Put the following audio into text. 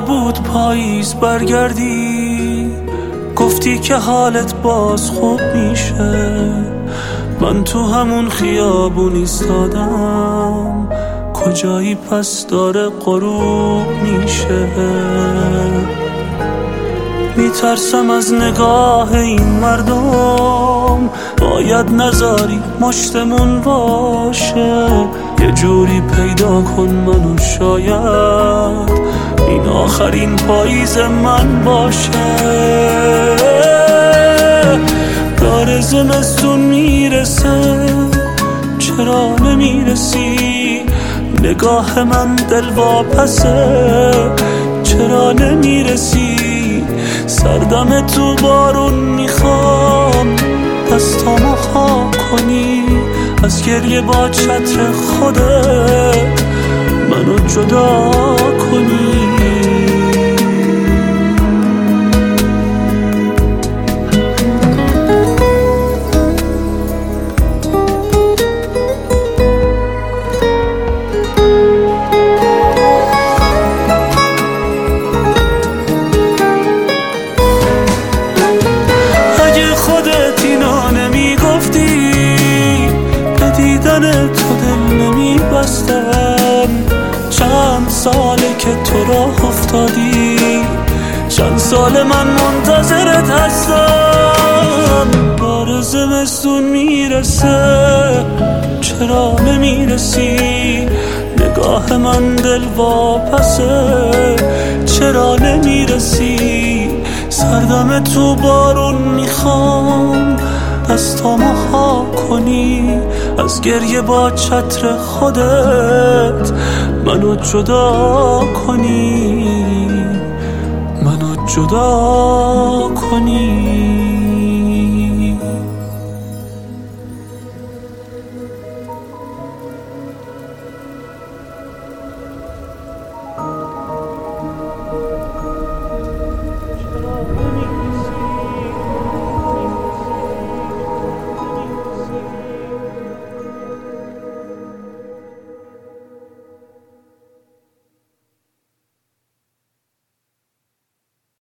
بود پاییز برگردی، گفتی که حالت باز خوب میشه. من تو همون خیابون ایستادم، کجایی پس داره غروب میشه. میترسم از نگاه این مردم، باید نذاری مشتمون باشه. یه جوری پیدا کن منو، شاید این آخرین پاییز من باشه. داره زمستون میرسه، چرا نمیرسی؟ نگاه من دلواپسه، چرا نمیرسی؟ سردم تو بارون میخوام، دستامو خاک کنی، از گریه با چتر خودت منو جدا کنی. تو دل نمیبستم، چند ساله که تو راه افتادی، چند سال من منتظرت هستم. داره زمستون میرسه، چرا نمیرسی؟ نگاه من دلواپسه، چرا نمیرسی؟ سردم تو بارون میخوام، دستامو خاک کنی، از گریه با چتر خودت منو جدا کنی، منو جدا کنی.